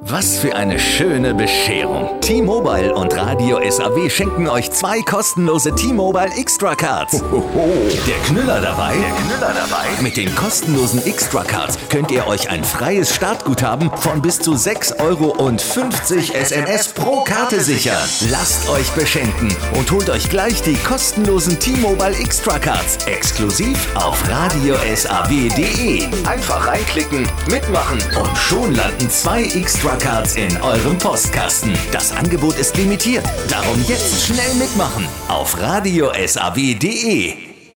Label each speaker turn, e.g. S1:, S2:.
S1: Was für eine schöne Bescherung. T-Mobile und Radio SAW schenken euch 2 kostenlose T-Mobile Extra Cards. Der Knüller dabei? Mit den kostenlosen Extra Cards könnt ihr euch ein freies Startguthaben von bis zu 6,50 € SMS pro Karte sichern. Lasst euch beschenken und holt euch gleich die kostenlosen T-Mobile Extra Cards. Exklusiv auf radiosaw.de. Einfach reinklicken, mitmachen und schon landen 2 Extra Cards in eurem Postkasten. Das Angebot ist limitiert. Darum jetzt schnell mitmachen auf radiosaw.de.